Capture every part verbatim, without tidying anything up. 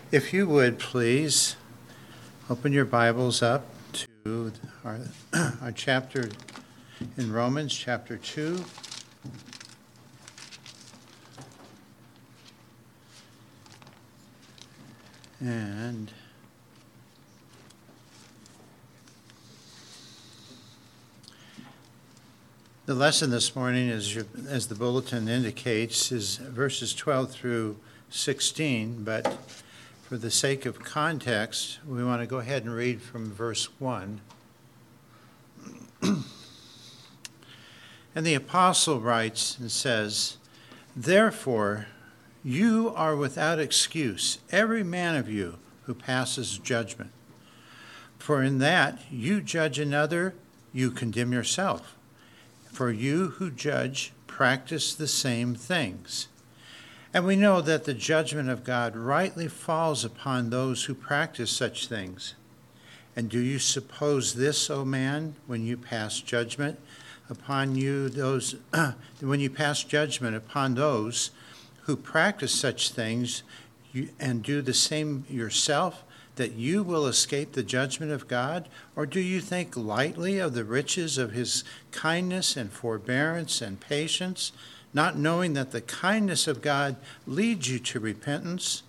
If you would, please, open your Bibles up to our, our chapter in Romans, chapter two. And the lesson this morning, as, your, as the bulletin indicates, is verses twelve through sixteen, but for the sake of context, we want to go ahead and read from verse one. And the apostle writes and says, "Therefore, you are without excuse, every man of you who passes judgment. For in that you judge another, you condemn yourself. For you who judge practice the same things. And we know that the judgment of God rightly falls upon those who practice such things. And do you suppose this, O man, when you pass judgment upon you, those when you pass judgment upon those who practice such things you, and do the same yourself, that you will escape the judgment of God? Or do you think lightly of the riches of his kindness and forbearance and patience, not knowing that the kindness of God leads you to repentance?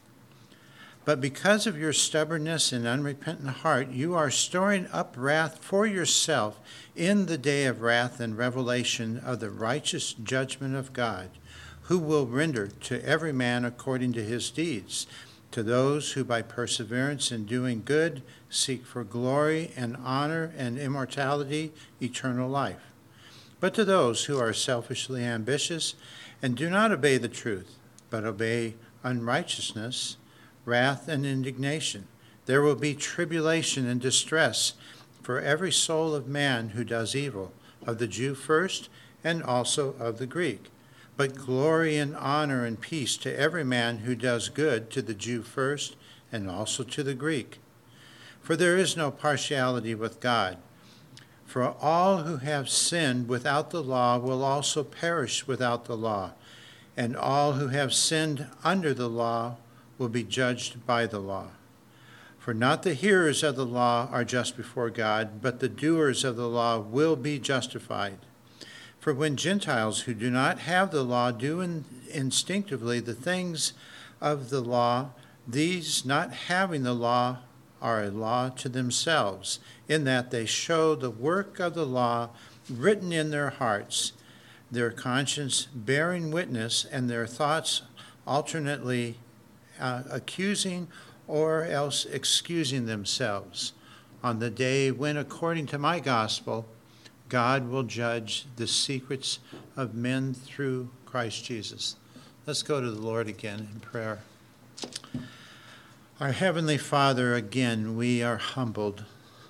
But because of your stubbornness and unrepentant heart, you are storing up wrath for yourself in the day of wrath and revelation of the righteous judgment of God, who will render to every man according to his deeds, to those who by perseverance in doing good seek for glory and honor and immortality, eternal life. But to those who are selfishly ambitious and do not obey the truth, but obey unrighteousness, wrath and indignation, there will be tribulation and distress for every soul of man who does evil, of the Jew first and also of the Greek. But glory and honor and peace to every man who does good, to the Jew first and also to the Greek. For there is no partiality with God. For all who have sinned without the law will also perish without the law, and all who have sinned under the law will be judged by the law. For not the hearers of the law are just before God, but the doers of the law will be justified. For when Gentiles who do not have the law do in, instinctively the things of the law, these not having the law are a law to themselves, in that they show the work of the law written in their hearts, their conscience bearing witness, and their thoughts alternately uh, accusing or else excusing themselves, on the day when, according to my gospel, God will judge the secrets of men through Christ Jesus." Let's go to the Lord again in prayer. Our Heavenly Father, again, we are humbled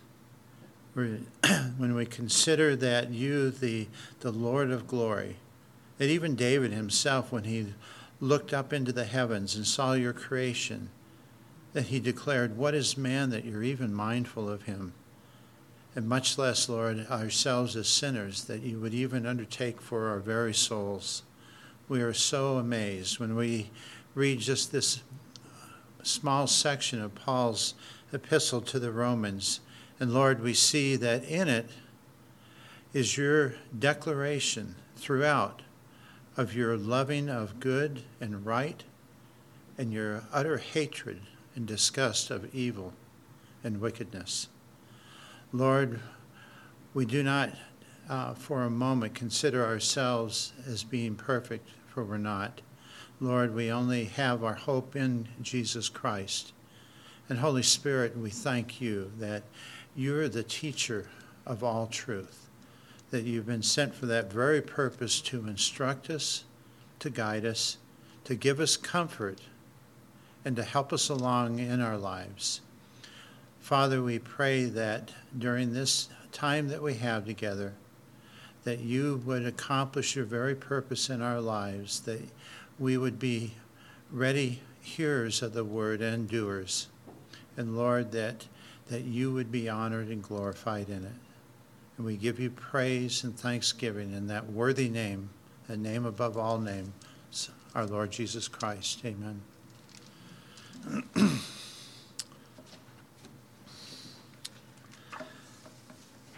when we consider that you, the, the Lord of glory, that even David himself, when he looked up into the heavens and saw your creation, that he declared, "What is man that you're even mindful of him?" And much less, Lord, ourselves as sinners, that you would even undertake for our very souls. We are so amazed when we read just this small section of Paul's epistle to the Romans. And Lord, we see that in it is your declaration throughout of your loving of good and right, and your utter hatred and disgust of evil and wickedness. Lord, we do not uh, for a moment consider ourselves as being perfect, for we're not. Lord, we only have our hope in Jesus Christ. And Holy Spirit, we thank you that you're the teacher of all truth, that you've been sent for that very purpose, to instruct us, to guide us, to give us comfort, and to help us along in our lives. Father, we pray that during this time that we have together, that you would accomplish your very purpose in our lives, that we would be ready hearers of the word and doers. And Lord, that, that you would be honored and glorified in it. And we give you praise and thanksgiving in that worthy name, the name above all names, our Lord Jesus Christ. Amen.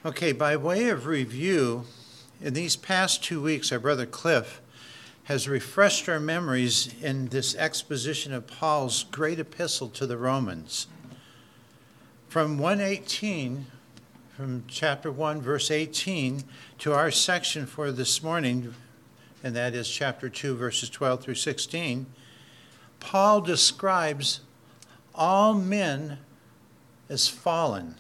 Okay, by way of review, in these past two weeks, our brother Cliff has refreshed our memories in this exposition of Paul's great epistle to the Romans. From one eighteen, from chapter one, verse eighteen, to our section for this morning, and that is chapter two, verses twelve through sixteen, Paul describes all men as fallen.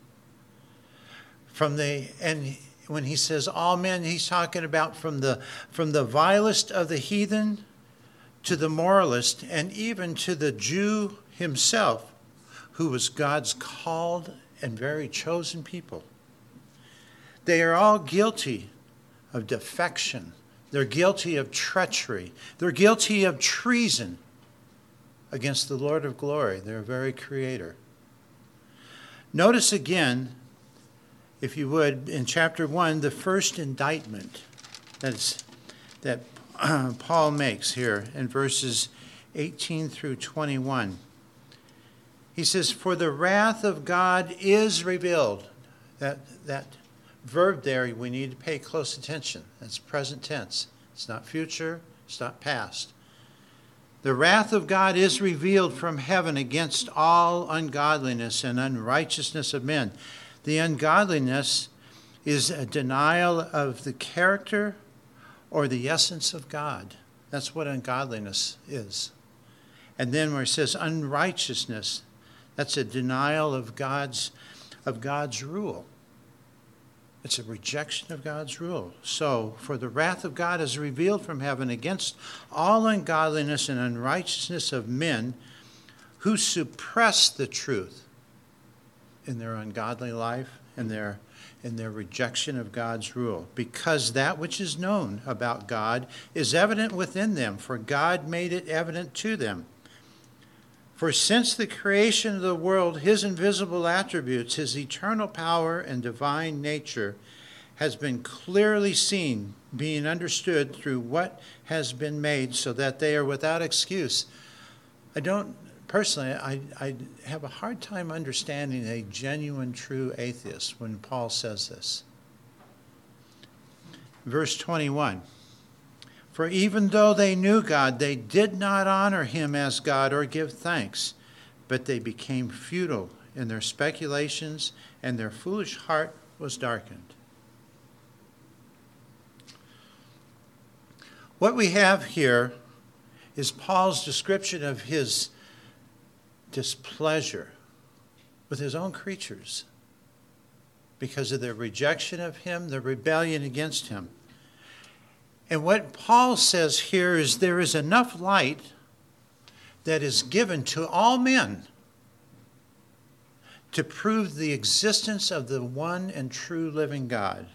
From the and when he says all men, he's talking about from the from the vilest of the heathen to the moralist, and even to the Jew himself, who was God's called and very chosen people. They are all guilty of defection. They're guilty of treachery. They're guilty of treason against the Lord of glory, their very creator. Notice again, if you would, in chapter one, the first indictment that's, that uh, Paul makes here in verses eighteen through twenty-one. He says, "For the wrath of God is revealed." That, that verb there, we need to pay close attention. That's present tense. It's not future. It's not past. "The wrath of God is revealed from heaven against all ungodliness and unrighteousness of men." The ungodliness is a denial of the character or the essence of God. That's what ungodliness is. And then where it says unrighteousness, that's a denial of God's of God's rule. It's a rejection of God's rule. So, for the wrath of God is revealed from heaven against all ungodliness and unrighteousness of men who suppress the truth in their ungodly life and their in their rejection of God's rule, because that which is known about God is evident within them, for God made it evident to them. For since the creation of the world, his invisible attributes, his eternal power and divine nature, has been clearly seen, being understood through what has been made, so that they are without excuse. I don't Personally, I, I have a hard time understanding a genuine, true atheist when Paul says this. Verse twenty-one, "For even though they knew God, they did not honor him as God or give thanks, but they became futile in their speculations, and their foolish heart was darkened." What we have here is Paul's description of his displeasure with his own creatures because of their rejection of him, their rebellion against him. And what Paul says here is there is enough light that is given to all men to prove the existence of the one and true living God.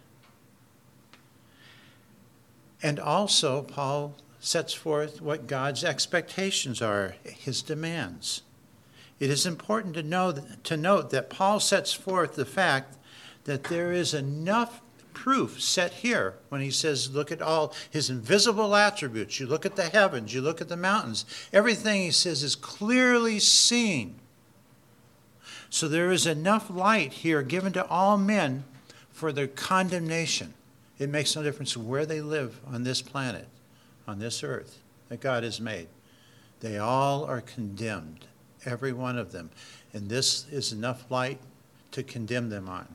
And also, Paul sets forth what God's expectations are, his demands. It is important to know to note that Paul sets forth the fact that there is enough proof set here when he says, look at all his invisible attributes. You look at the heavens, you look at the mountains. Everything, he says, is clearly seen. So there is enough light here given to all men for their condemnation. It makes no difference where they live on this planet, on this earth that God has made. They all are condemned. Every one of them. And this is enough light to condemn them on.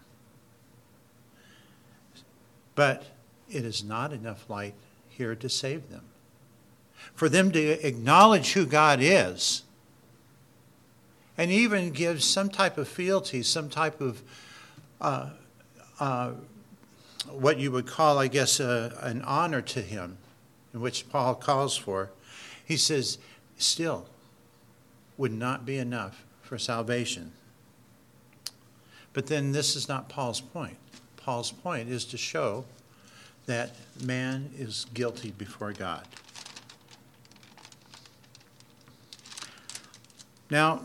But it is not enough light here to save them. For them to acknowledge who God is, and even give some type of fealty, some type of uh, uh, what you would call, I guess, uh, an honor to him, in which Paul calls for. He says, still, would not be enough for salvation. But then this is not Paul's point. Paul's point is to show that man is guilty before God. Now,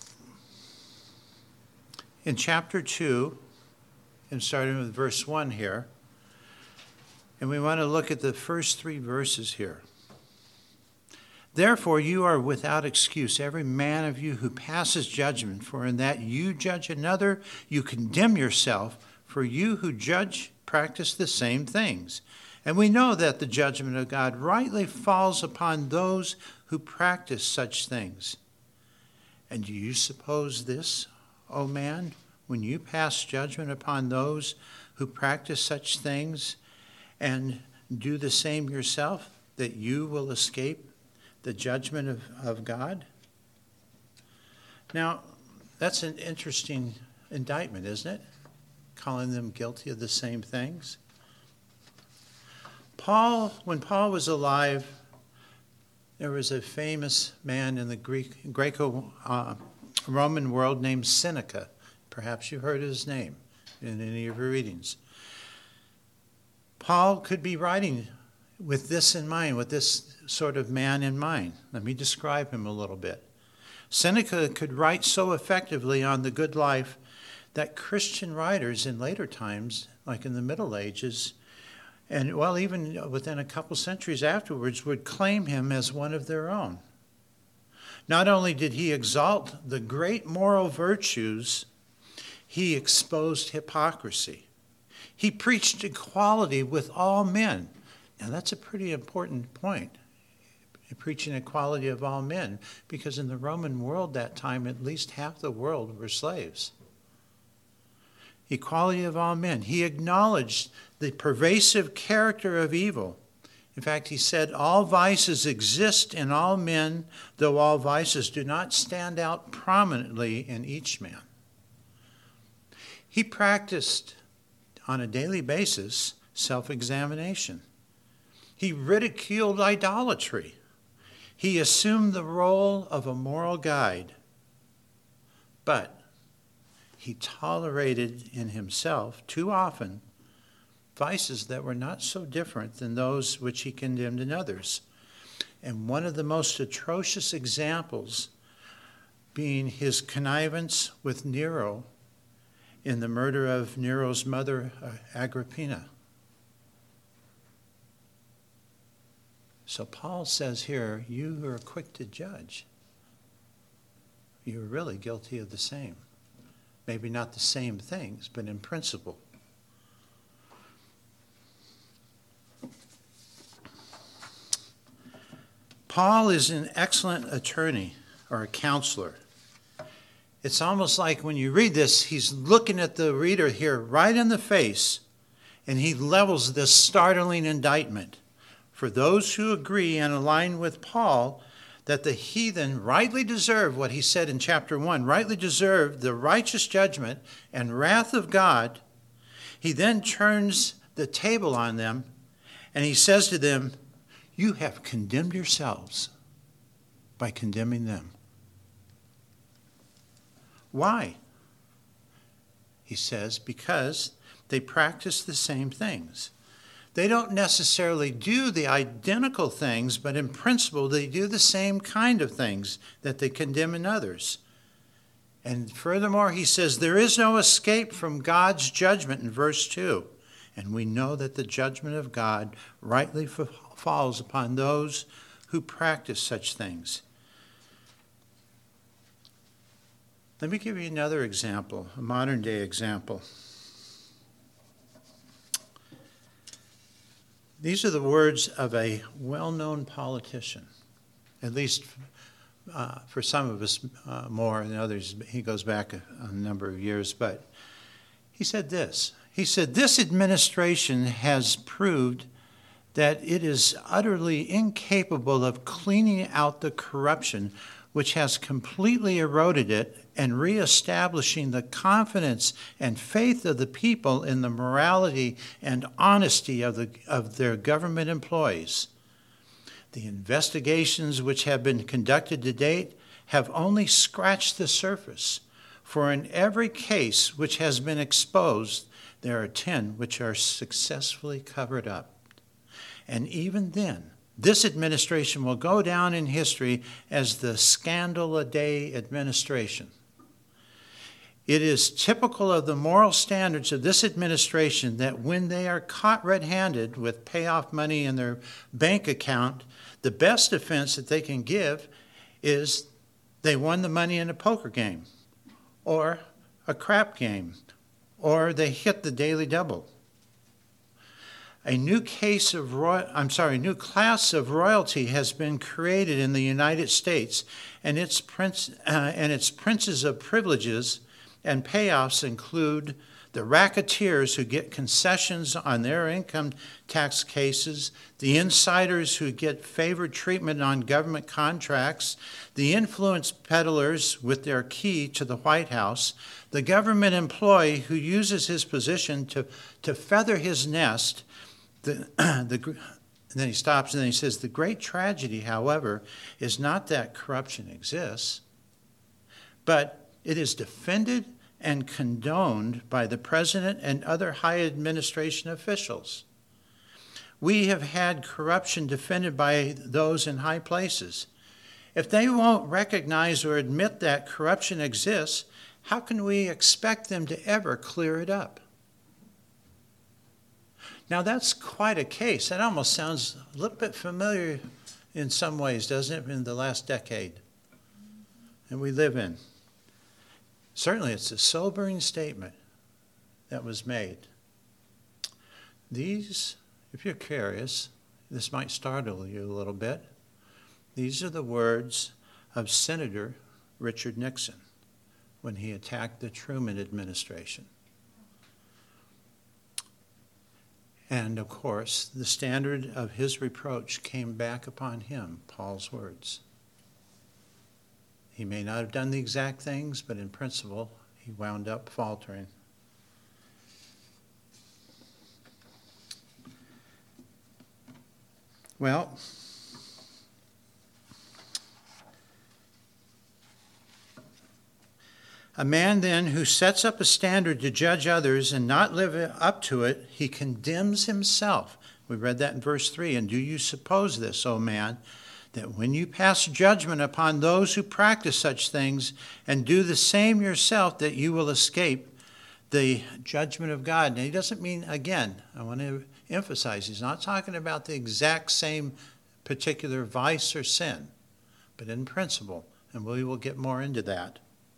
in chapter two, and starting with verse one here, and we want to look at the first three verses here. "Therefore you are without excuse, every man of you who passes judgment, for in that you judge another, you condemn yourself, for you who judge practice the same things. And we know that the judgment of God rightly falls upon those who practice such things. And do you suppose this, O man, when you pass judgment upon those who practice such things and do the same yourself, that you will escape the judgment of, of God? Now, that's an interesting indictment, isn't it? Calling them guilty of the same things. Paul, when Paul was alive, there was a famous man in the Greek, Greco-Roman uh, world named Seneca. Perhaps you heard his name in any of your readings. Paul could be writing with this in mind, with this sort of man in mind. Let me describe him a little bit. Seneca could write so effectively on the good life that Christian writers in later times, like in the Middle Ages, and well, even within a couple centuries afterwards, would claim him as one of their own. Not only did he exalt the great moral virtues, he exposed hypocrisy. He preached equality with all men. Now, that's a pretty important point, preaching equality of all men, because in the Roman world that time, at least half the world were slaves. Equality of all men. He acknowledged the pervasive character of evil. In fact, he said, all vices exist in all men, though all vices do not stand out prominently in each man. He practiced on a daily basis self-examination. He ridiculed idolatry. He assumed the role of a moral guide. But he tolerated in himself, too often, vices that were not so different than those which he condemned in others. And one of the most atrocious examples being his connivance with Nero in the murder of Nero's mother, Agrippina. So Paul says here, you who are quick to judge, you're really guilty of the same. Maybe not the same things, but in principle. Paul is an excellent attorney or a counselor. It's almost like when you read this, he's looking at the reader here right in the face, and he levels this startling indictment. For those who agree and align with Paul that the heathen rightly deserve what he said in chapter one, rightly deserve the righteous judgment and wrath of God, he then turns the table on them and he says to them, you have condemned yourselves by condemning them. Why? He says, because they practice the same things. They don't necessarily do the identical things, but in principle, they do the same kind of things that they condemn in others. And furthermore, he says, there is no escape from God's judgment in verse two. And we know that the judgment of God rightly f- falls upon those who practice such things. Let me give you another example, a modern day example. These are the words of a well-known politician, at least uh, for some of us uh, more than others. He goes back a, a number of years, but he said this. He said, this administration has proved that it is utterly incapable of cleaning out the corruption which has completely eroded it and reestablishing the confidence and faith of the people in the morality and honesty of, the, of their government employees. The investigations which have been conducted to date have only scratched the surface, for in every case which has been exposed, there are ten which are successfully covered up. And even then, this administration will go down in history as the scandal-a-day administration. It is typical of the moral standards of this administration that when they are caught red-handed with payoff money in their bank account, the best defense that they can give is they won the money in a poker game or a crap game or they hit the daily double. A new case of roy- I'm sorry, a new class of royalty has been created in the United States, and its prince uh, and its princes of privileges and payoffs include the racketeers who get concessions on their income tax cases, the insiders who get favored treatment on government contracts, the influence peddlers with their key to the White House, the government employee who uses his position to, to feather his nest. The, the, and then he stops and then he says, the great tragedy, however, is not that corruption exists, but it is defended and condoned by the president and other high administration officials. We have had corruption defended by those in high places. If they won't recognize or admit that corruption exists, how can we expect them to ever clear it up? Now that's quite a case. That almost sounds a little bit familiar in some ways, doesn't it, in the last decade that we live in. Certainly it's a sobering statement that was made. These, if you're curious, this might startle you a little bit. These are the words of Senator Richard Nixon when he attacked the Truman administration. And of course, the standard of his reproach came back upon him, Paul's words. He may not have done the exact things, but in principle, he wound up faltering. Well, a man then who sets up a standard to judge others and not live up to it, he condemns himself. We read that in verse three. And do you suppose this, O man, that when you pass judgment upon those who practice such things and do the same yourself, that you will escape the judgment of God? Now, he doesn't mean, again, I want to emphasize, he's not talking about the exact same particular vice or sin, but in principle, and we will get more into that.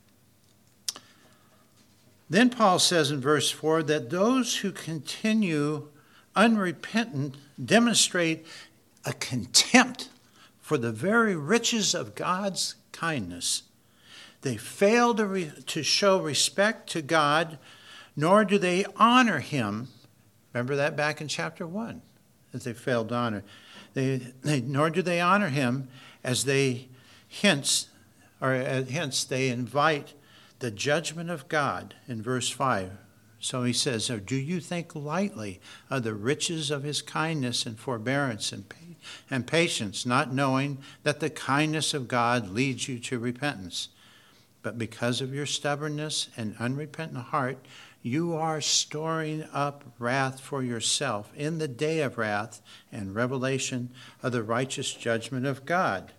Then Paul says in verse four that those who continue unrepentant demonstrate a contempt for the very riches of God's kindness. They fail to, re- to show respect to God, nor do they honor him. Remember that back in chapter one, that they failed to honor. They, they, nor do they honor him as they hence, or uh, hence they invite the judgment of God in verse five. So he says, or do you think lightly of the riches of his kindness and forbearance and, pa- and patience, not knowing that the kindness of God leads you to repentance? But because of your stubbornness and unrepentant heart, you are storing up wrath for yourself in the day of wrath and revelation of the righteous judgment of God.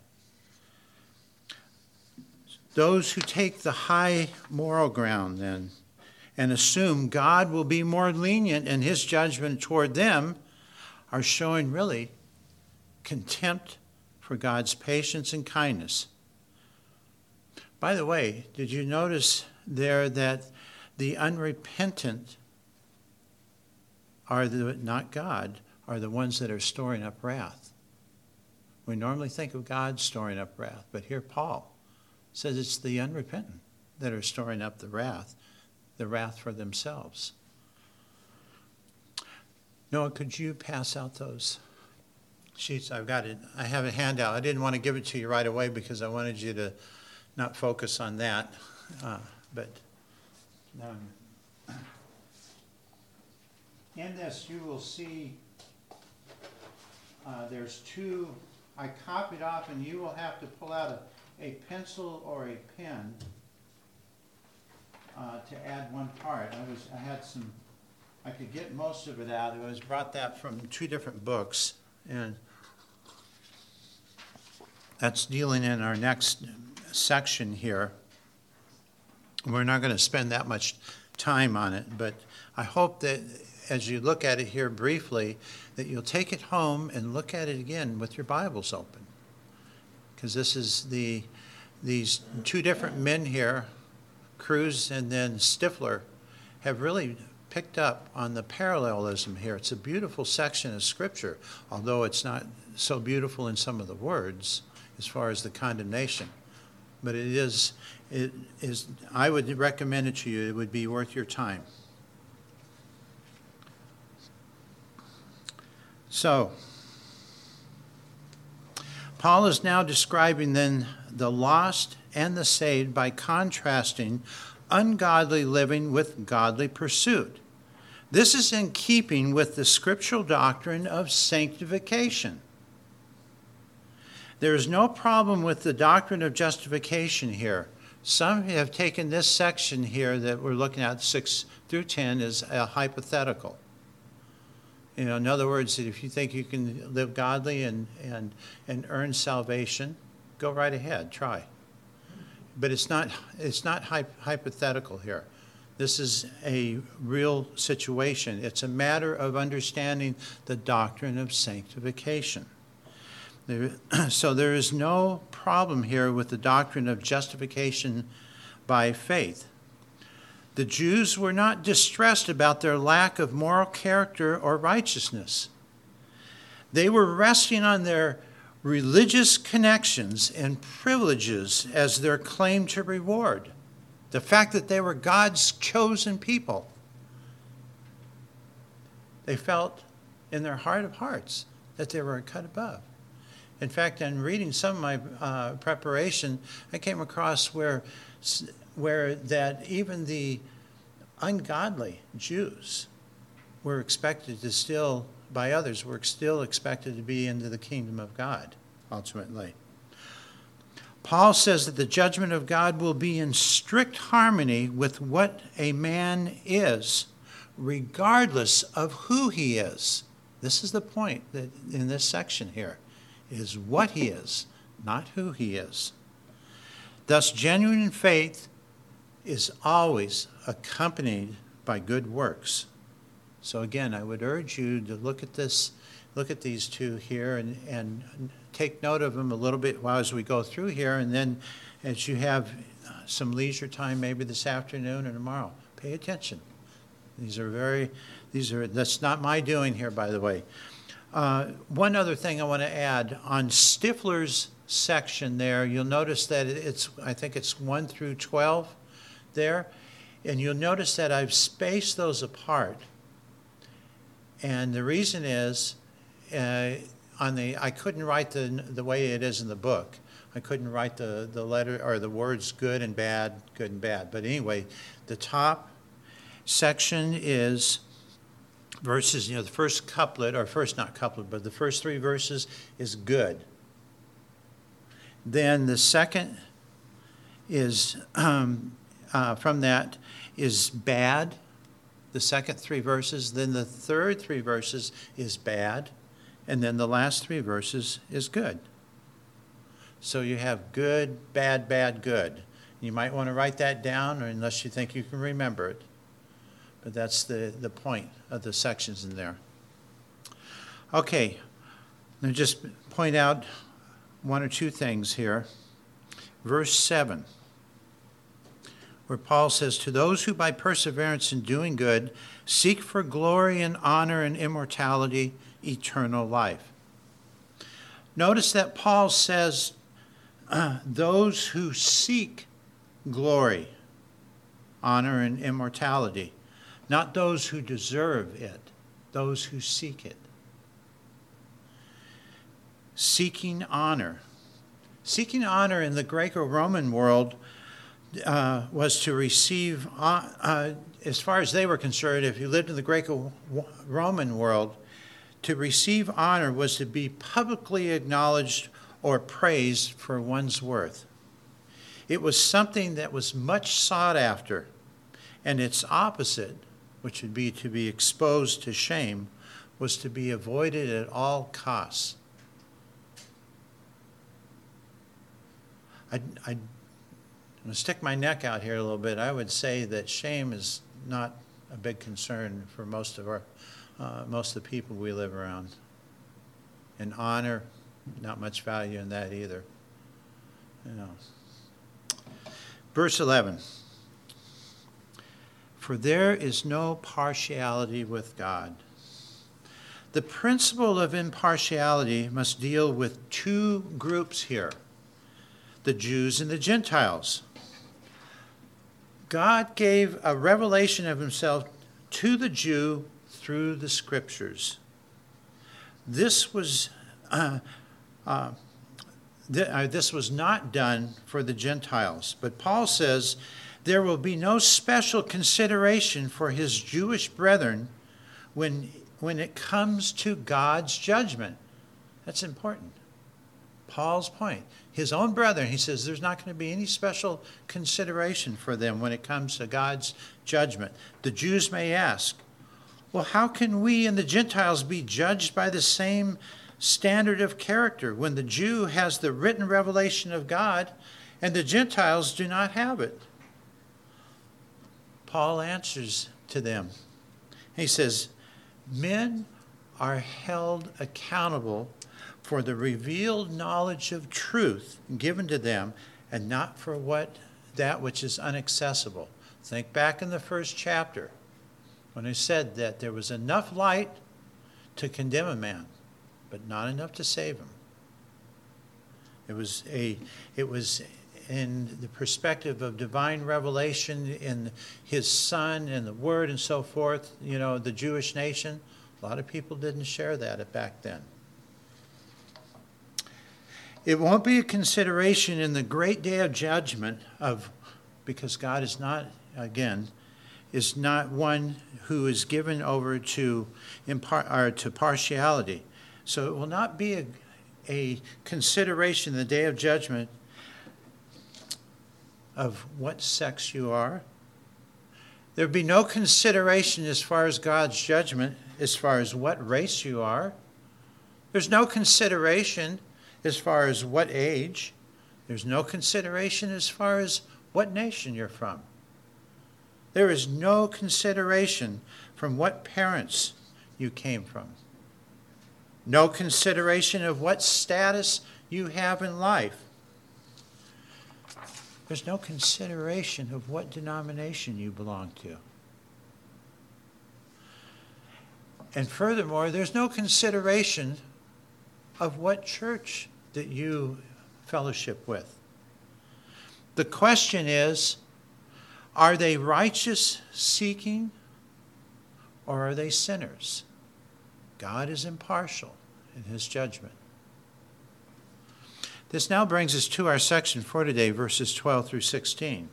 Those who take the high moral ground then and assume God will be more lenient in his judgment toward them are showing really contempt for God's patience and kindness. By the way, did you notice there that the unrepentant are the, not God, are the ones that are storing up wrath? We normally think of God storing up wrath, but here Paul says it's the unrepentant that are storing up the wrath, the wrath for themselves. Noah, could you pass out those sheets? I've got it. I have a handout. I didn't want to give it to you right away because I wanted you to not focus on that. Uh, but um, in this, you will see uh, there's two. I copied off, and you will have to pull out a a pencil or a pen uh, to add one part. I was I had some, I could get most of it out. I was brought that from two different books, and that's dealing in our next section here. We're not going to spend that much time on it, but I hope that as you look at it here briefly, that you'll take it home and look at it again with your Bibles open. Because this is the these two different men here, Cruz and then Stifler, have really picked up on the parallelism here. It's a beautiful section of Scripture, although it's not so beautiful in some of the words as far as the condemnation. But it is, it is, I would recommend it to you. It would be worth your time. So, Paul is now describing then the lost and the saved by contrasting ungodly living with godly pursuit. This is in keeping with the scriptural doctrine of sanctification. There is no problem with the doctrine of justification here. Some have taken this section here that we're looking at, six through ten, as a hypothetical. You know, in other words, if you think you can live godly and, and, and earn salvation, go right ahead, try. But it's not, it's not hy- hypothetical here. This is a real situation. It's a matter of understanding the doctrine of sanctification. There, so there is no problem here with the doctrine of justification by faith. The Jews were not distressed about their lack of moral character or righteousness. They were resting on their religious connections and privileges as their claim to reward. The fact that they were God's chosen people. They felt in their heart of hearts that they were cut above. In fact, in reading some of my uh, preparation, I came across where, where that even the ungodly Jews were expected to still, by others, were still expected to be into the kingdom of God, ultimately. Paul says that the judgment of God will be in strict harmony with what a man is, regardless of who he is. This is the point that in this section here, is what he is, not who he is. Thus, genuine faith is always accompanied by good works. So again, I would urge you to look at this, look at these two here and, and take note of them a little bit while as we go through here, and then as you have some leisure time, maybe this afternoon or tomorrow, pay attention. These are very, these are, that's not my doing here, by the way. Uh, one other thing I want to add, on Stifler's section there, you'll notice that it's, I think it's one through twelve there, and you'll notice that I've spaced those apart. And the reason is, uh, on the, I couldn't write the the way it is in the book. I couldn't write the, the letter or the words good and bad, good and bad. But anyway, the top section is verses, you know, the first couplet, or first not couplet, but the first three verses is good. Then the second is, um, uh, from that, is bad, the second three verses. Then the third three verses is bad. And then the last three verses is good. So you have good, bad, bad, good. You might want to write that down, or unless you think you can remember it. But that's the, the point of the sections in there. Okay, let me just point out one or two things here. Verse seven, where Paul says, "To those who by perseverance in doing good seek for glory and honor and immortality, eternal life." Notice that Paul says, uh, those who seek glory, honor, and immortality, not those who deserve it, those who seek it. Seeking honor. Seeking honor in the Greco-Roman world uh, was to receive, uh, uh, as far as they were concerned, if you lived in the Greco-Roman world, to receive honor was to be publicly acknowledged or praised for one's worth. It was something that was much sought after, and its opposite, which would be to be exposed to shame, was to be avoided at all costs. I, I, I'm going to stick my neck out here a little bit. I would say that shame is not a big concern for most of our Uh, most of the people we live around. And honor, not much value in that either. You know. Verse eleven. For there is no partiality with God. The principle of impartiality must deal with two groups here, the Jews and the Gentiles. God gave a revelation of himself to the Jew through the Scriptures. This was uh, uh, th- uh, this was not done for the Gentiles, but Paul says there will be no special consideration for his Jewish brethren when when it comes to God's judgment. That's important. Paul's point. His own brethren, he says there's not going to be any special consideration for them when it comes to God's judgment. The Jews may ask, well, how can we and the Gentiles be judged by the same standard of character when the Jew has the written revelation of God and the Gentiles do not have it? Paul answers to them. He says, men are held accountable for the revealed knowledge of truth given to them, and not for what that which is inaccessible. Think back in the first chapter when I said that there was enough light to condemn a man, but not enough to save him. It was a it was in the perspective of divine revelation in his Son and the Word and so forth, you know, the Jewish nation. A lot of people didn't share that back then. It won't be a consideration in the great day of judgment of, because God is not, again, is not one who is given over to impar- or to partiality. So it will not be a, a consideration in the day of judgment of what sex you are. There would be no consideration as far as God's judgment as far as what race you are. There's no consideration as far as what age. There's no consideration as far as what nation you're from. There is no consideration from what parents you came from. No consideration of what status you have in life. There's no consideration of what denomination you belong to. And furthermore, there's no consideration of what church that you fellowship with. The question is, are they righteous seeking or are they sinners? God is impartial in his judgment. This now brings us to our section for today, verses twelve through sixteen.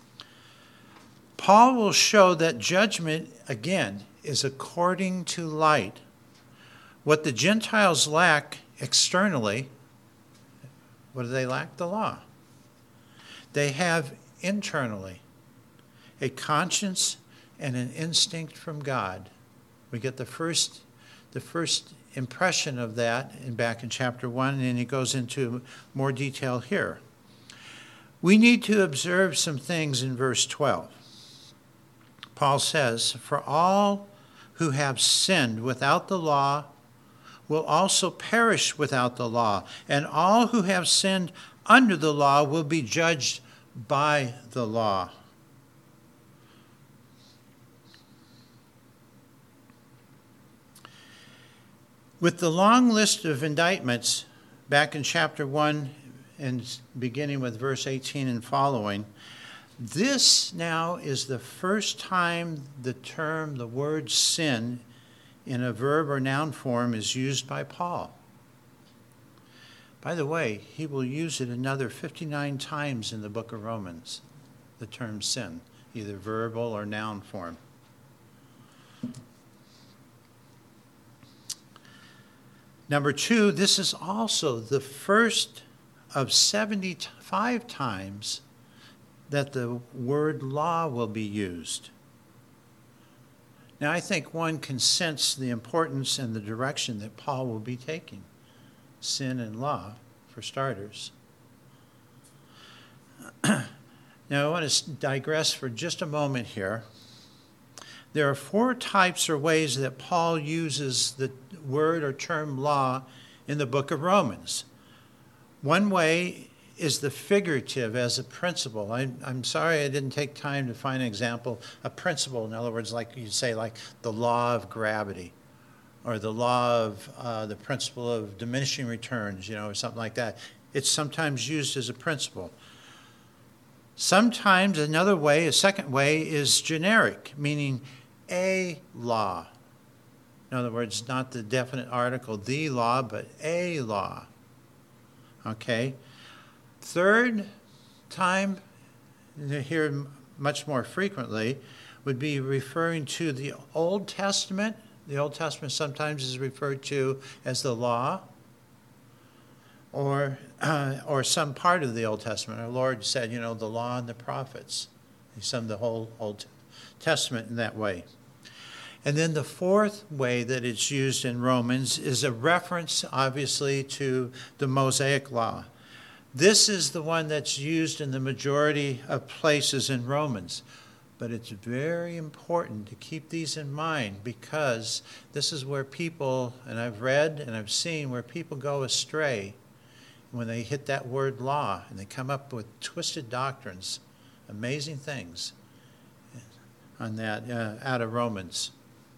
Paul will show that judgment, again, is according to light. What the Gentiles lack externally, what do they lack? The law. They have internally a conscience and an instinct from God. We get the first, the first impression of that in back in chapter one, and he goes into more detail here. We need to observe some things in verse twelve. Paul says, "For all who have sinned without the law will also perish without the law, and all who have sinned under the law will be judged by the law." With the long list of indictments back in chapter one and beginning with verse eighteen and following, this now is the first time the term, the word sin, in a verb or noun form is used by Paul. By the way, he will use it another fifty-nine times in the book of Romans, the term sin, either verbal or noun form. Number two, this is also the first of seventy-five times that the word law will be used. Now, I think one can sense the importance and the direction that Paul will be taking. Sin and law, for starters. Now, I want to digress for just a moment here. There are four types or ways that Paul uses the word or term law in the book of Romans. One way is the figurative as a principle. I, I'm sorry I didn't take time to find an example, a principle, in other words, like you say, like the law of gravity, or the law of uh, the principle of diminishing returns, you know, or something like that. It's sometimes used as a principle. Sometimes another way, a second way, is generic, meaning a law. In other words, not the definite article, the law, but a law. Okay? Third time, here much more frequently, would be referring to the Old Testament. The Old Testament sometimes is referred to as the law, or uh, or some part of the Old Testament. Our Lord said, you know, the law and the prophets. He summed the whole Old Testament in that way. And then the fourth way that it's used in Romans is a reference, obviously, to the Mosaic Law. This is the one that's used in the majority of places in Romans. But it's very important to keep these in mind, because this is where people, and I've read and I've seen where people go astray when they hit that word law, and they come up with twisted doctrines, amazing things on that uh, out of Romans.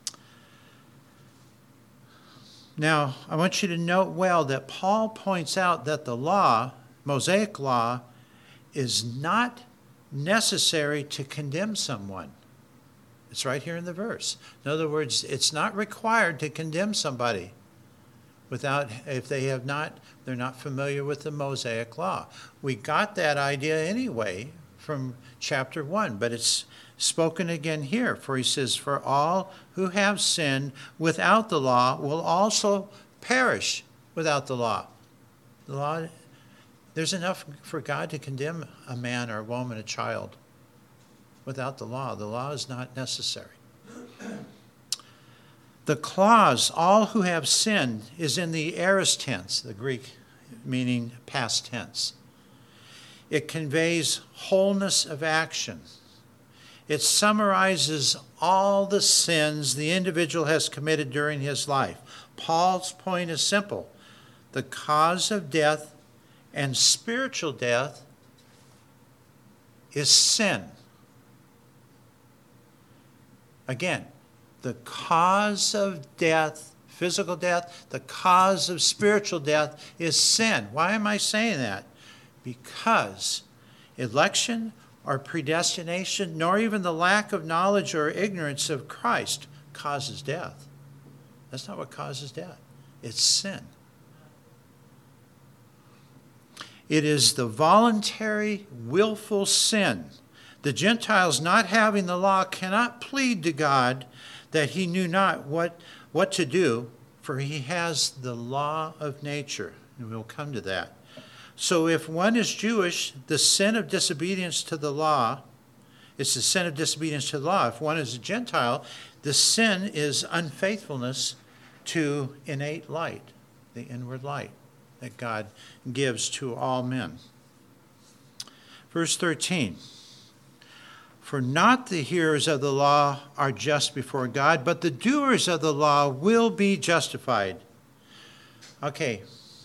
Now, I want you to note well that Paul points out that the law, Mosaic law, is not necessary to condemn someone. It's right here in the verse. In other words, it's not required to condemn somebody without, if they have not, they're not familiar with the Mosaic law. We got that idea anyway from chapter one, but it's spoken again here, for he says, for all who have sinned without the law will also perish without the law. The law, there's enough for God to condemn a man or a woman, a child, without the law. The law is not necessary. The clause, all who have sinned, is in the aorist tense, the Greek meaning past tense. It conveys wholeness of action. It summarizes all the sins the individual has committed during his life. Paul's point is simple. The cause of death and spiritual death is sin. Again, the cause of death, physical death, the cause of spiritual death is sin. Why am I saying that? Because election or predestination, nor even the lack of knowledge or ignorance of Christ causes death. That's not what causes death. It's sin. It is the voluntary, willful sin. The Gentiles, not having the law, cannot plead to God that he knew not what, what to do, for he has the law of nature. And we'll come to that. So if one is Jewish, the sin of disobedience to the law, it's the sin of disobedience to the law. If one is a Gentile, the sin is unfaithfulness to innate light, the inward light that God gives to all men. Verse thirteen, for not the hearers of the law are just before God, but the doers of the law will be justified. Okay,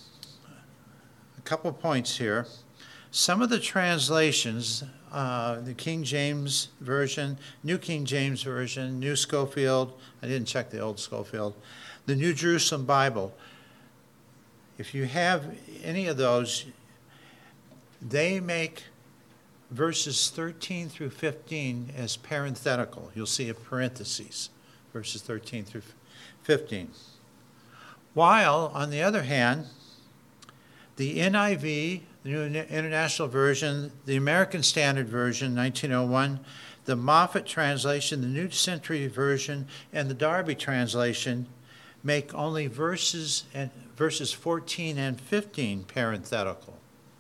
a couple points here. Some of the translations, uh, the King James Version, New King James Version, New Schofield, I didn't check the old Schofield, the New Jerusalem Bible, if you have any of those, they make verses thirteen through fifteen as parenthetical. You'll see a parenthesis, verses thirteen through fifteen. While, on the other hand, the N I V, the New International Version, the American Standard Version, nineteen oh one, the Moffat translation, the New Century Version, and the Darby translation make only verses and verses fourteen and fifteen parenthetical.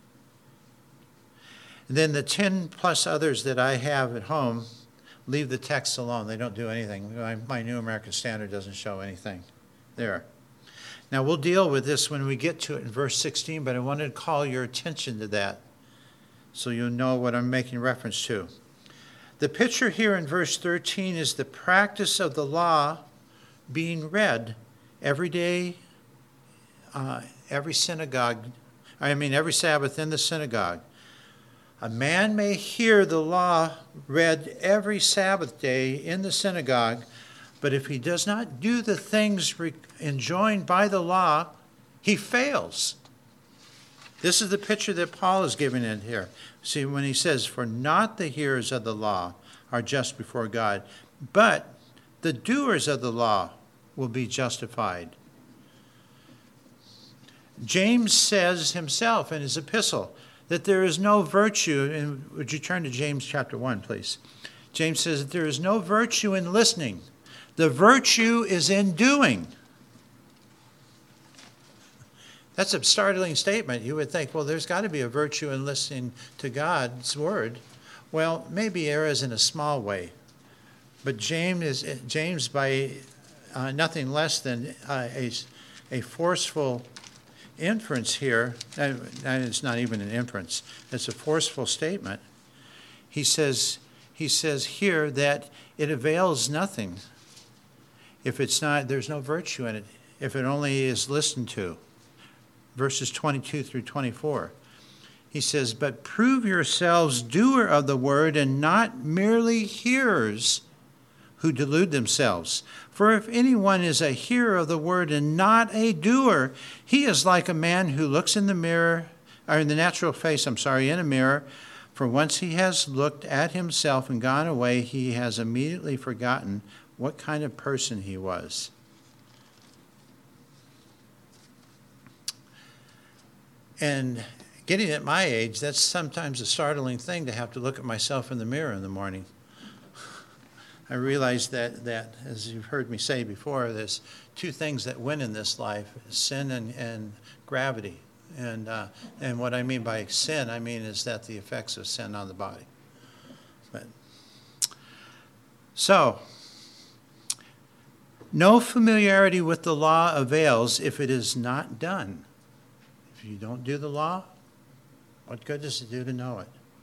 And then the ten plus others that I have at home leave the text alone. They don't do anything. My, my New American Standard doesn't show anything there. Now, we'll deal with this when we get to it in verse sixteen, but I wanted to call your attention to that so you'll know what I'm making reference to. The picture here in verse thirteen is the practice of the law being read every day, uh, every synagogue, I mean every Sabbath in the synagogue. A man may hear the law read every Sabbath day in the synagogue, but if he does not do the things re- enjoined by the law, he fails. This is the picture that Paul is giving in here. See, when he says, "For not the hearers of the law are just before God, but the doers of the law will be justified." James says himself in his epistle that there is no virtue, and would you turn to James chapter one, please? James says that there is no virtue in listening. The virtue is in doing. That's a startling statement. You would think, well, there's got to be a virtue in listening to God's word. Well, maybe there is in a small way. But James is James by uh, nothing less than uh, a, a forceful inference here, and it's not even an inference, it's a forceful statement. He says, he says here that it avails nothing if it's not, there's no virtue in it, if it only is listened to. Verses twenty-two through twenty-four. He says, "But prove yourselves doer of the word and not merely hearers who delude themselves. For if anyone is a hearer of the word and not a doer, he is like a man who looks in the mirror, or in the natural face, I'm sorry, in a mirror. For once he has looked at himself and gone away, he has immediately forgotten what kind of person he was." And getting at my age, that's sometimes a startling thing to have to look at myself in the mirror in the morning. I realize that, that, as you've heard me say before, there's two things that win in this life, sin and, and gravity. And, uh, and what I mean by sin, I mean is that the effects of sin on the body. But, so, no familiarity with the law avails if it is not done. If you don't do the law, what good does it do to know it?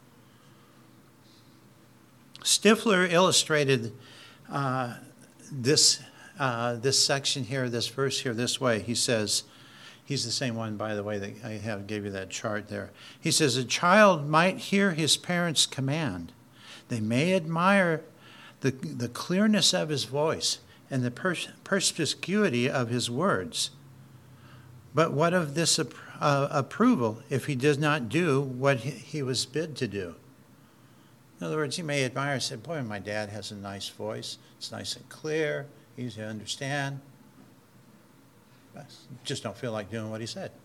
Stifler illustrated uh, this uh, this section here, this verse here, this way. He says, he's the same one, by the way, that I have gave you that chart there. He says, "A child might hear his parents' command. They may admire the, the clearness of his voice and the pers- perspicuity of his words. But what of this ap- uh, approval if he does not do what he, he was bid to do?" In other words, he may admire and say, "Boy, my dad has a nice voice. It's nice and clear, easy to understand. But just don't feel like doing what he said."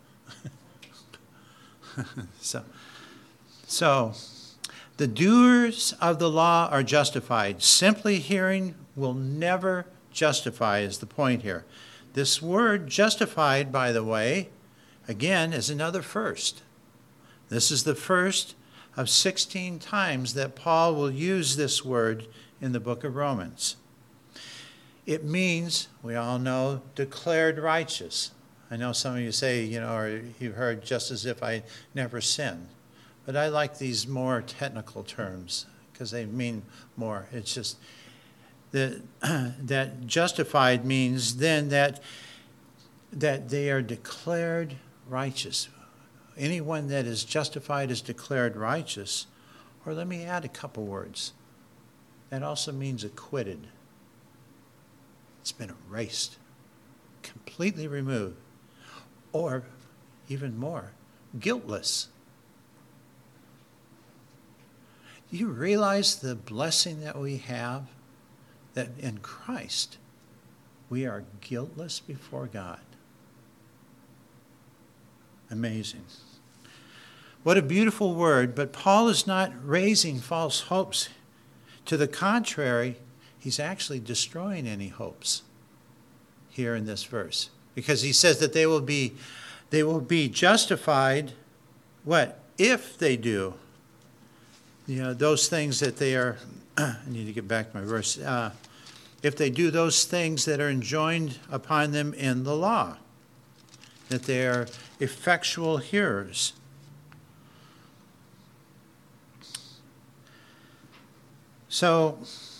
so, so, the doers of the law are justified. Simply hearing will never justify is the point here. This word justified, by the way, again, is another first. This is the first of sixteen times that Paul will use this word in the book of Romans. It means, we all know, declared righteous. I know some of you say, you know, or you've heard, just as if I never sinned. But I like these more technical terms because they mean more. It's just that, that justified means then that, that they are declared righteous. Anyone that is justified is declared righteous. Or let me add a couple words. That also means acquitted. It's been erased, completely removed. Or, even more, guiltless. Do you realize the blessing that we have? That in Christ, we are guiltless before God. Amazing. What a beautiful word, but Paul is not raising false hopes. To the contrary, he's actually destroying any hopes here in this verse. Because he says that they will be they will be justified, what? If they do. You know, those things that they are, I need to get back to my verse. Uh, if they do those things that are enjoined upon them in the law, that they are effectual hearers. So,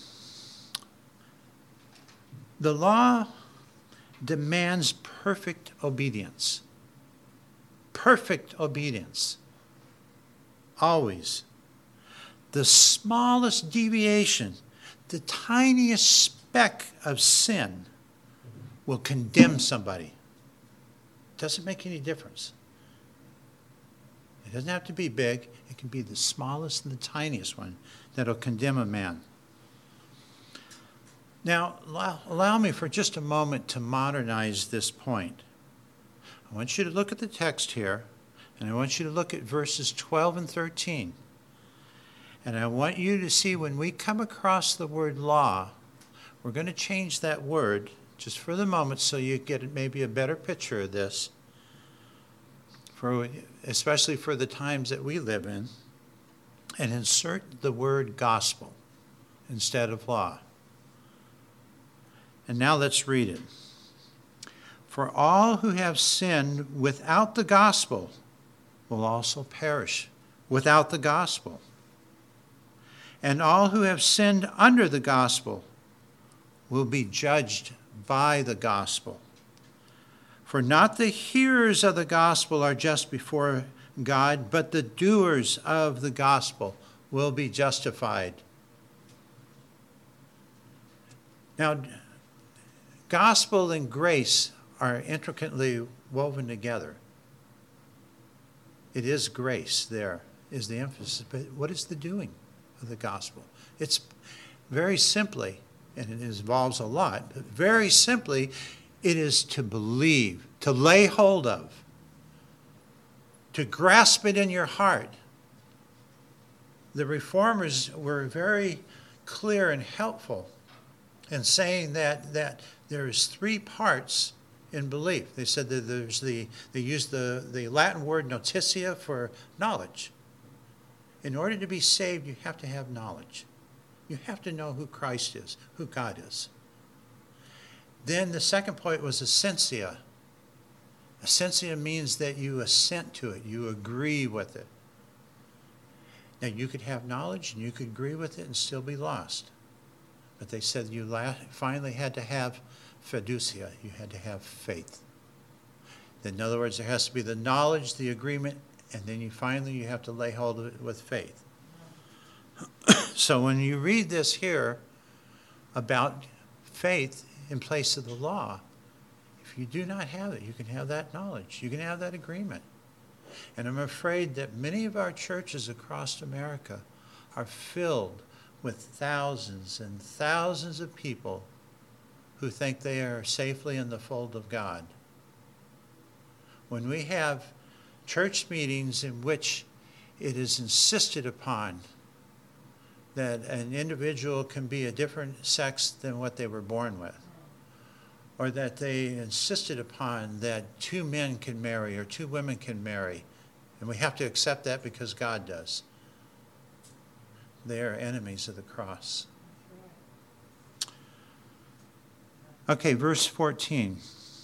the law demands perfect obedience. perfect obedience. Always. The smallest deviation, the tiniest speck of sin will condemn somebody. Doesn't make any difference. It doesn't have to be big. It can be the smallest and the tiniest one that'll condemn a man. Now, allow, allow me for just a moment to modernize this point. I want you to look at the text here, and I want you to look at verses twelve and thirteen. And I want you to see when we come across the word law, we're going to change that word just for the moment so you get maybe a better picture of this, for especially for the times that we live in, and insert the word gospel instead of law. And now let's read it. For all who have sinned without the gospel will also perish without the gospel. And all who have sinned under the gospel will be judged by the gospel. For not the hearers of the gospel are just before God, but the doers of the gospel will be justified. Now, gospel and grace are intricately woven together. It is grace there is the emphasis, but what is the doing of the gospel? It's very simply, and it involves a lot, but very simply, it is to believe, to lay hold of, to grasp it in your heart. The reformers were very clear and helpful in saying that, that there's three parts in belief. They said that there's the, they used the, the Latin word notitia for knowledge. In order to be saved, you have to have knowledge. You have to know who Christ is, who God is. Then the second point was essentia. Essentia means that you assent to it, you agree with it. Now, you could have knowledge and you could agree with it and still be lost. But they said you la- finally had to have fiducia, you had to have faith. In other words, there has to be the knowledge, the agreement, and then you finally you have to lay hold of it with faith. So when you read this here about faith in place of the law, if you do not have it, you can have that knowledge, you can have that agreement. And I'm afraid that many of our churches across America are filled with thousands and thousands of people who think they are safely in the fold of God. When we have church meetings in which it is insisted upon that an individual can be a different sex than what they were born with, or that they insisted upon that two men can marry or two women can marry, and we have to accept that because God does. They are enemies of the cross. Okay, verse fourteen.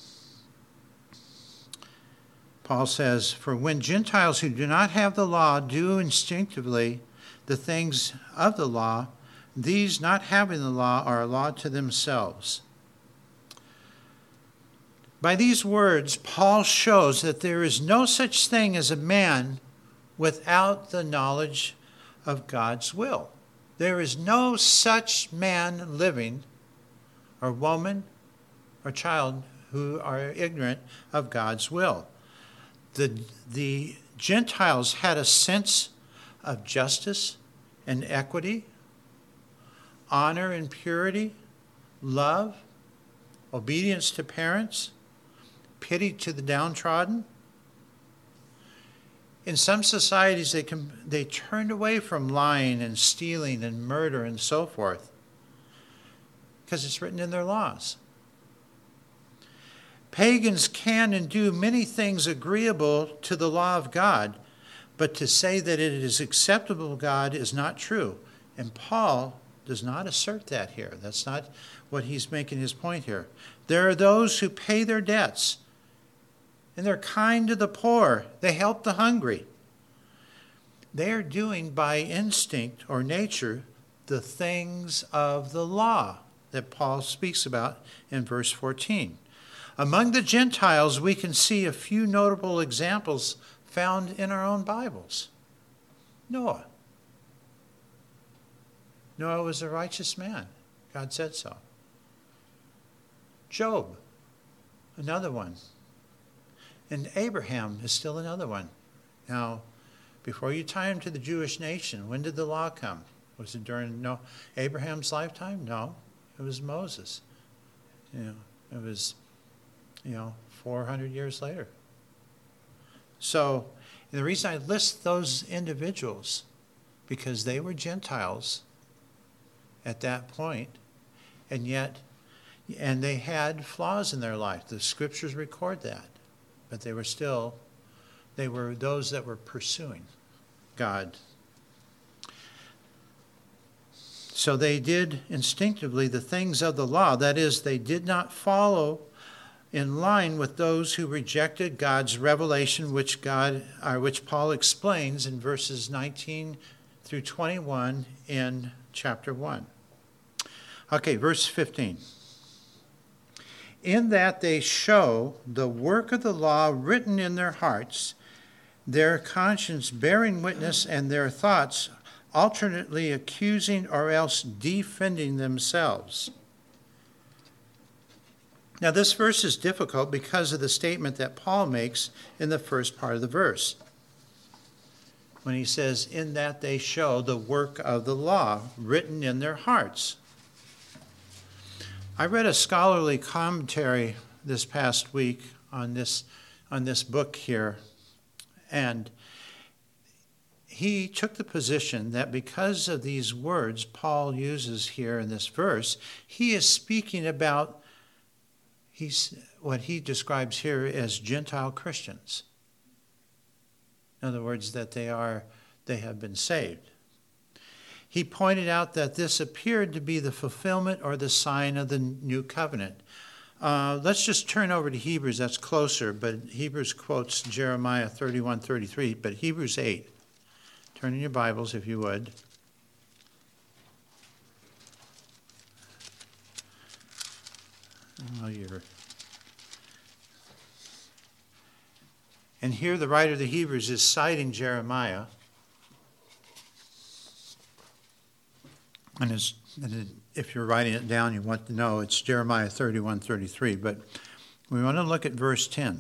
Paul says, for when Gentiles who do not have the law do instinctively the things of the law, these not having the law are a law to themselves. By these words, Paul shows that there is no such thing as a man without the knowledge of God's will. There is no such man living, or woman, or child who are ignorant of God's will. The, the Gentiles had a sense of justice and equity, honor and purity, love, obedience to parents, pity to the downtrodden. In some societies, they, can, they turned away from lying and stealing and murder and so forth because it's written in their laws. Pagans can and do many things agreeable to the law of God, but to say that it is acceptable to God is not true. And Paul does not assert that here. That's not what he's making his point here. There are those who pay their debts, and they're kind to the poor. They help the hungry. They are doing by instinct or nature the things of the law that Paul speaks about in verse fourteen. Among the Gentiles, we can see a few notable examples found in our own Bibles. Noah. Noah was a righteous man. God said so. Job, another one. And Abraham is still another one. Now, before you tie him to the Jewish nation, when did the law come? Was it during no, Abraham's lifetime? No, it was Moses. You know, it was, you know, four hundred years later. So the reason I list those individuals, because they were Gentiles at that point, and yet, and they had flaws in their life. The scriptures record that, but they were still, they were those that were pursuing God. So they did instinctively the things of the law. That is, they did not follow in line with those who rejected God's revelation, which God, uh, which Paul explains in verses nineteen through twenty-one in chapter one. Okay, verse fifteen. In that they show the work of the law written in their hearts, their conscience bearing witness, and their thoughts alternately accusing or else defending themselves. Now, this verse is difficult because of the statement that Paul makes in the first part of the verse, when he says, in that they show the work of the law written in their hearts. I read a scholarly commentary this past week on this, on this book here, and he took the position that because of these words Paul uses here in this verse, he is speaking about he's, what he describes here as Gentile Christians. In other words, that they are, they have been saved. He pointed out that this appeared to be the fulfillment or the sign of the new covenant. Uh, let's just turn over to Hebrews. That's closer, but Hebrews quotes Jeremiah thirty-one thirty-three, but Hebrews eight. Turn in your Bibles, if you would. Oh, you're... And here the writer of the Hebrews is citing Jeremiah. And, it's, and if you're writing it down, you want to know it's Jeremiah thirty-one thirty-three. But we want to look at verse ten.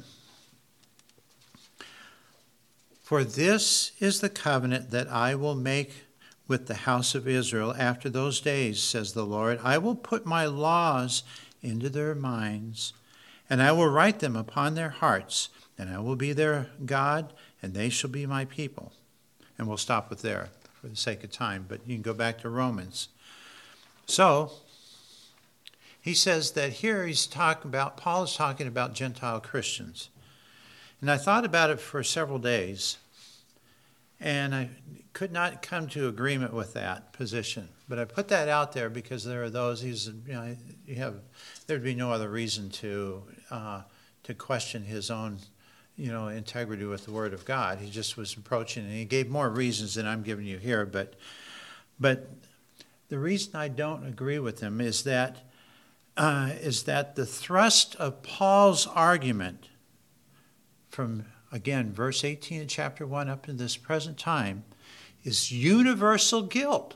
For this is the covenant that I will make with the house of Israel after those days, says the Lord. I will put my laws into their minds, and I will write them upon their hearts, and I will be their God, and they shall be my people. And we'll stop with there for the sake of time, but you can go back to Romans. So, he says that here he's talking about, Paul is talking about Gentile Christians. And I thought about it for several days, and I could not come to agreement with that position. But I put that out there because there are those, he's, you know, you have, there'd be no other reason to uh, to question his own, you know, integrity with the Word of God. He just was approaching, and he gave more reasons than I'm giving you here. But, but the reason I don't agree with him is that uh, is that the thrust of Paul's argument from, again, verse eighteen of chapter one up to this present time is universal guilt.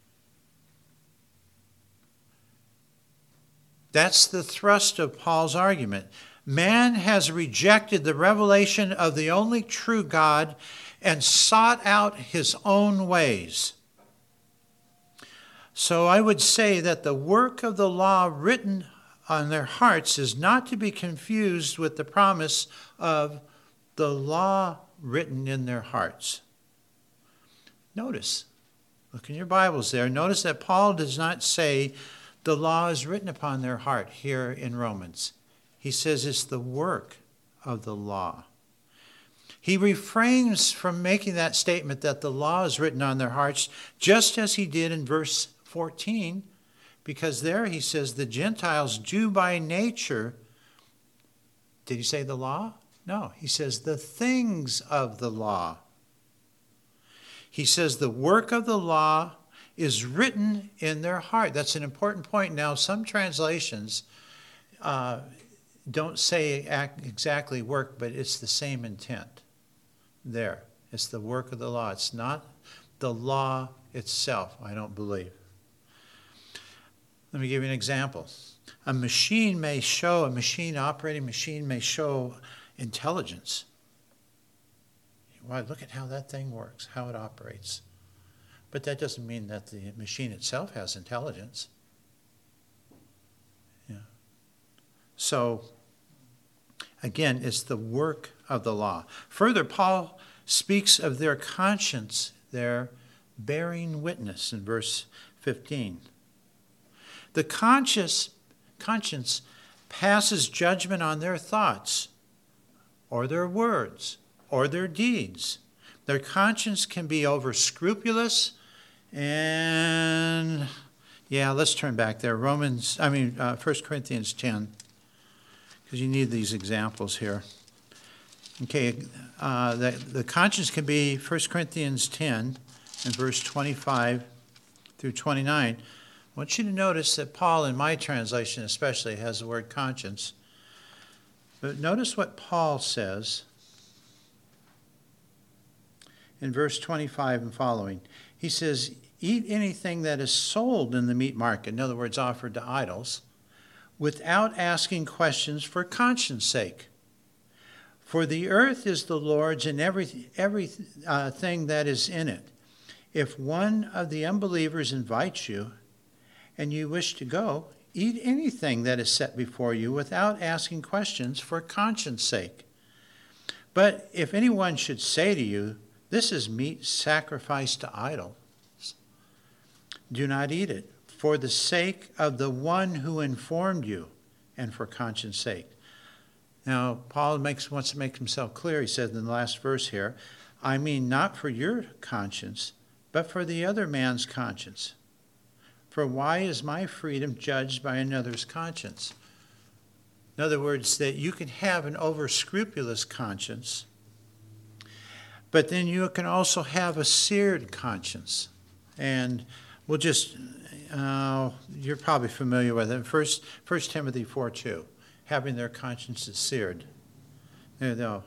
That's the thrust of Paul's argument. Man has rejected the revelation of the only true God and sought out his own ways. So I would say that the work of the law written on their hearts is not to be confused with the promise of the law written in their hearts. Notice, look in your Bibles there. Notice that Paul does not say the law is written upon their heart here in Romans. He says it's the work of the law. He refrains from making that statement that the law is written on their hearts, just as he did in verse fourteen, because there he says the Gentiles do by nature. Did he say the law? No, he says the things of the law. He says the work of the law is written in their heart. That's an important point. Now, some translations uh, don't say act exactly work, but it's the same intent there. It's the work of the law. It's not the law itself, I don't believe. Let me give you an example. A machine may show, a machine, operating machine may show intelligence. Wow, look at how that thing works, how it operates. But that doesn't mean that the machine itself has intelligence. Yeah. So, again, it's the work of the law. Further, Paul speaks of their conscience, their bearing witness in verse fifteen. The conscious, conscience passes judgment on their thoughts or their words or their deeds. Their conscience can be over scrupulous and, yeah, let's turn back there. Romans, I mean, uh, First Corinthians ten, because you need these examples here. Okay, uh, the, the conscience can be First Corinthians ten and verse twenty-five through twenty-nine. I want you to notice that Paul, in my translation especially, has the word conscience. But notice what Paul says in verse twenty-five and following. He says, eat anything that is sold in the meat market, in other words, offered to idols, without asking questions for conscience sake. For the earth is the Lord's and every, every uh, thing that is in it. If one of the unbelievers invites you, and you wish to go, eat anything that is set before you without asking questions for conscience sake. But if anyone should say to you, this is meat sacrificed to idols, do not eat it, for the sake of the one who informed you, and for conscience sake. Now, Paul makes, wants to make himself clear. He says in the last verse here, I mean not for your conscience, but for the other man's conscience. For why is my freedom judged by another's conscience? In other words, that you can have an over-scrupulous conscience, but then you can also have a seared conscience. And we'll just, uh, you're probably familiar with it. First, First Timothy four two, having their consciences seared. There, no.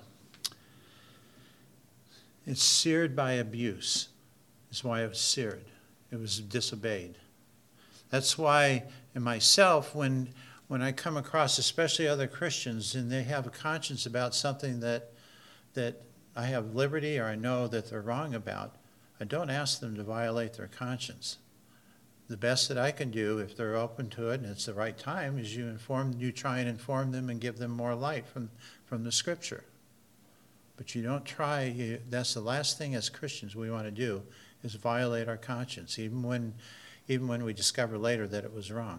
It's seared by abuse. That's why it was seared. It was disobeyed. That's why in myself, when when I come across especially other Christians and they have a conscience about something that that I have liberty or I know that they're wrong about, I don't ask them to violate their conscience. The best that I can do, if they're open to it and it's the right time, is you inform, you try and inform them and give them more light from, from the Scripture. But you don't try, you, that's the last thing as Christians we want to do, is violate our conscience, even when even when we discover later that it was wrong.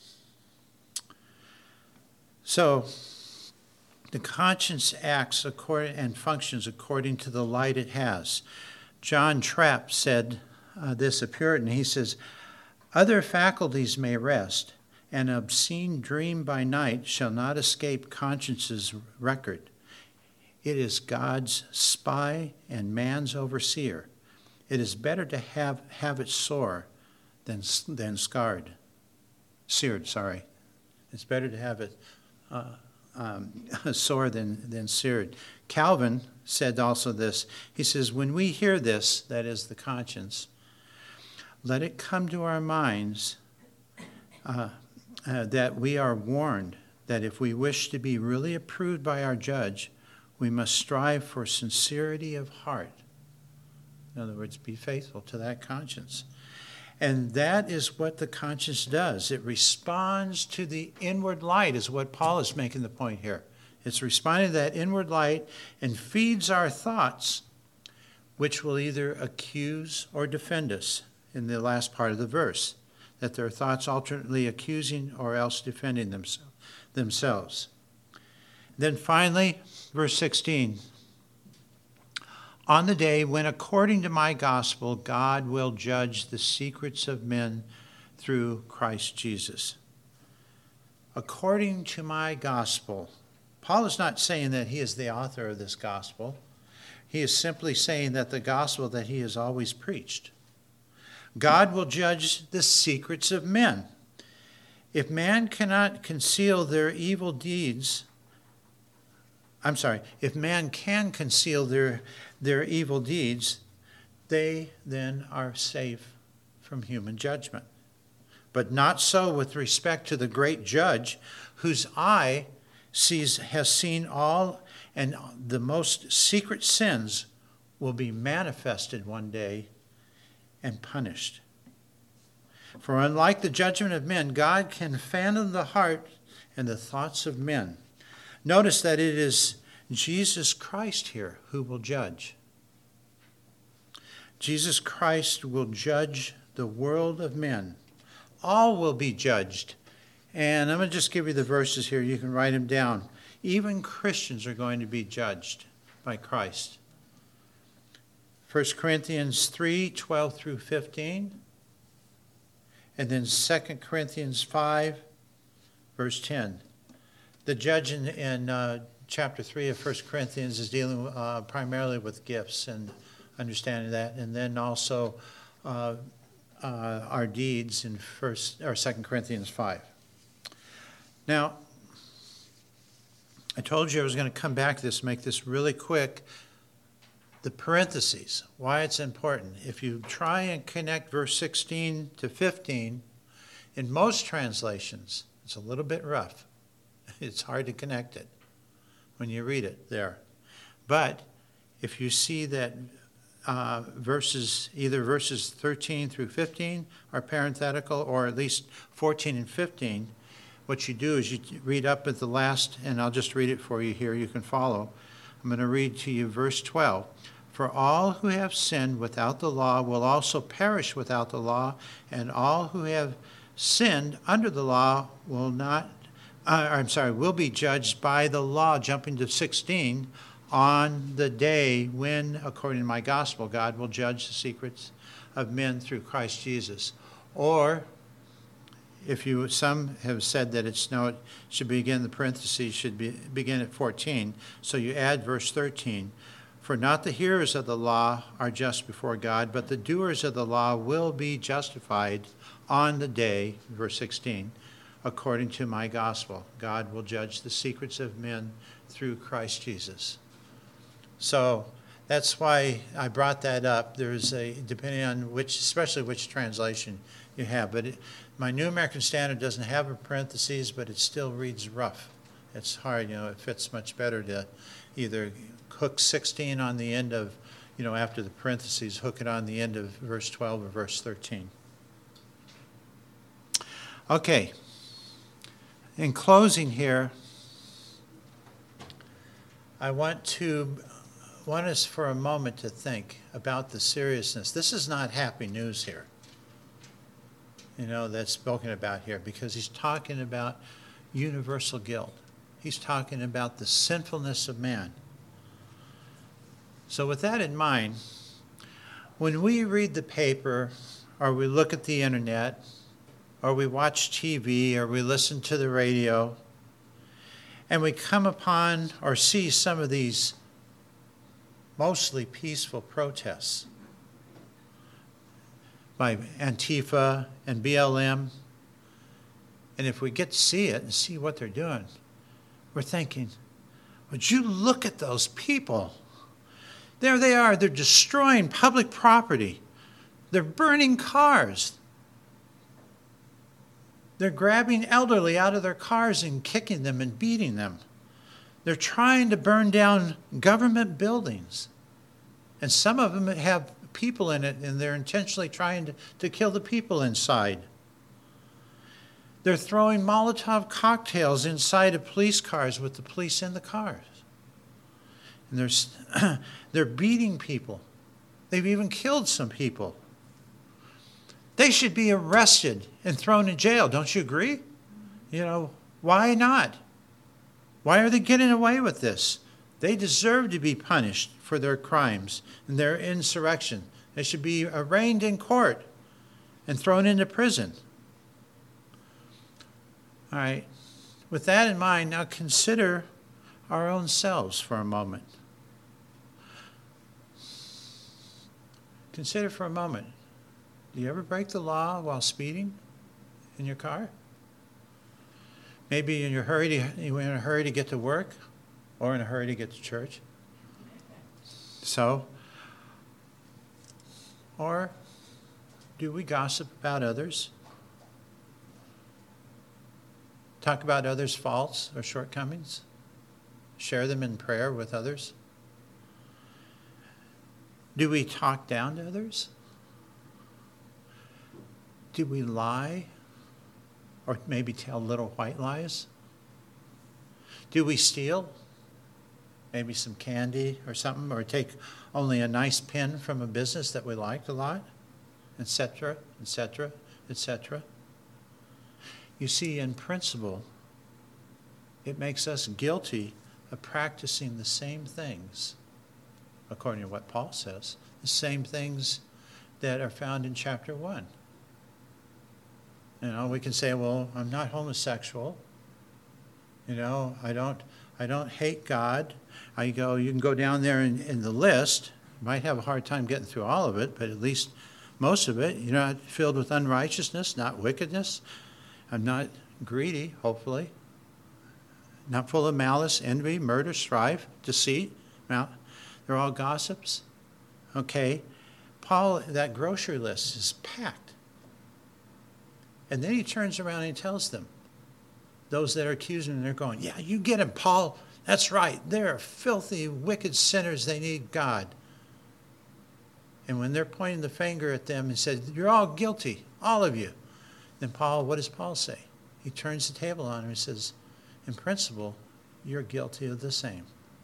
So, the conscience acts according and functions according to the light it has. John Trapp said uh, this, a Puritan. He says, other faculties may rest, an obscene dream by night shall not escape conscience's record. It is God's spy and man's overseer. It is better to have, have it sore than, than scarred. Seared, sorry. It's better to have it uh, um, sore than, than seared. Calvin said also this. He says, when we hear this, that is the conscience, let it come to our minds uh, uh, that we are warned that if we wish to be really approved by our judge, we must strive for sincerity of heart. In other words, be faithful to that conscience. And that is what the conscience does. It responds to the inward light, is what Paul is making the point here. It's responding to that inward light and feeds our thoughts, which will either accuse or defend us in the last part of the verse, that their thoughts alternately accusing or else defending them, themselves. Then finally, verse sixteen, on the day when, according to my gospel, God will judge the secrets of men through Christ Jesus. According to my gospel. Paul is not saying that he is the author of this gospel. He is simply saying that the gospel that he has always preached. God will judge the secrets of men. If man cannot conceal their evil deeds I'm sorry, if man can conceal their, their evil deeds, they then are safe from human judgment. But not so with respect to the great judge, whose eye sees, has seen all, and the most secret sins will be manifested one day and punished. For unlike the judgment of men, God can fathom the heart and the thoughts of men. Notice that it is Jesus Christ here who will judge. Jesus Christ will judge the world of men. All will be judged. And I'm going to just give you the verses here. You can write them down. Even Christians are going to be judged by Christ. First Corinthians three, twelve through fifteen. And then Second Corinthians five, verse ten. The judge in, in uh, chapter three of First Corinthians is dealing uh, primarily with gifts and understanding that. And then also uh, uh, our deeds in First or Second Corinthians five. Now, I told you I was going to come back to this, make this really quick. The parentheses, why it's important. If you try and connect verse sixteen to fifteen, in most translations, it's a little bit rough. It's hard to connect it when you read it there. But if you see that uh, verses, either verses thirteen through fifteen are parenthetical, or at least fourteen and fifteen, what you do is you read up at the last, and I'll just read it for you here. You can follow. I'm going to read to you verse twelve. For all who have sinned without the law will also perish without the law, and all who have sinned under the law will not, uh, I'm sorry, will be judged by the law, jumping to sixteen, on the day when, according to my gospel, God will judge the secrets of men through Christ Jesus. Or, if you, some have said that it's no, it should begin, the parentheses should be, begin at fourteen, so you add verse thirteen. For not the hearers of the law are just before God, but the doers of the law will be justified on the day, verse sixteen, according to my gospel. God will judge the secrets of men through Christ Jesus. So that's why I brought that up. There's a, depending on which, especially which translation you have, but it, my New American Standard doesn't have a parentheses, but it still reads rough. It's hard, you know, it fits much better to either hook sixteen on the end of, you know, after the parentheses, hook it on the end of verse twelve or verse thirteen. Okay. In closing here, I want to want us for a moment to think about the seriousness. This is not happy news here, you know, that's spoken about here, because he's talking about universal guilt. He's talking about the sinfulness of man. So with that in mind, when we read the paper, or we look at the internet, or we watch T V, or we listen to the radio, and we come upon or see some of these mostly peaceful protests by Antifa and B L M, and if we get to see it and see what they're doing, we're thinking, would you look at those people? There they are. They're destroying public property. They're burning cars. They're grabbing elderly out of their cars and kicking them and beating them. They're trying to burn down government buildings. And some of them have people in it, and they're intentionally trying to, to kill the people inside. They're throwing Molotov cocktails inside of police cars with the police in the cars. And they're, they're beating people. They've even killed some people. They should be arrested and thrown in jail. Don't you agree? You know, why not? Why are they getting away with this? They deserve to be punished for their crimes and their insurrection. They should be arraigned in court and thrown into prison. All right. With that in mind, now consider our own selves for a moment. Consider for a moment. Do you ever break the law while speeding in your car? Maybe in your hurry to, you're in a hurry to get to work, or in a hurry to get to church. So, or do we gossip about others? Talk about others' faults or shortcomings? Share them in prayer with others? Do we talk down to others? Do we lie? Or maybe tell little white lies? Do we steal? Maybe some candy or something, or take only a nice pen from a business that we liked a lot, et cetera, et cetera, et cetera. You see, in principle, it makes us guilty of practicing the same things, according to what Paul says, the same things that are found in chapter one. You know, we can say, well, I'm not homosexual. You know, I don't I don't hate God. I go, you can go down there in, in the list. You might have a hard time getting through all of it, but at least most of it. You're not filled with unrighteousness, not wickedness. I'm not greedy, hopefully. Not full of malice, envy, murder, strife, deceit. Now, they're all gossips. Okay. Paul, that grocery list is packed. And then he turns around and he tells them, those that are accusing him, they're going, yeah, you get him, Paul. That's right. They're filthy, wicked sinners. They need God. And when they're pointing the finger at them and said, you're all guilty, all of you. Then Paul, what does Paul say? He turns the table on him and says, in principle, you're guilty of the same.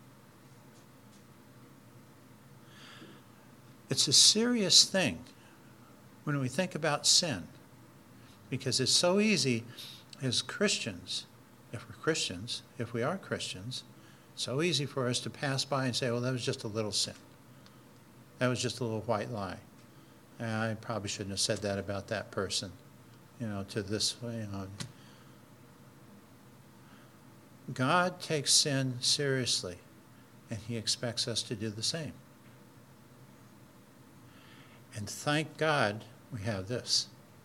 It's a serious thing when we think about sin, because it's so easy as Christians, if we're Christians, if we are Christians, so easy for us to pass by and say, well, that was just a little sin. That was just a little white lie. I probably shouldn't have said that about that person, you know, to this, you know. God takes sin seriously, and he expects us to do the same. And thank God we have this.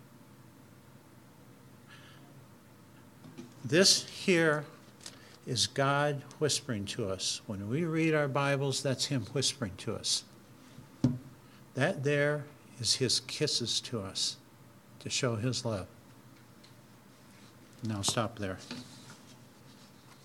This here is God whispering to us. When we read our Bibles, that's him whispering to us. That there is his kisses to us to show his love. Now stop there.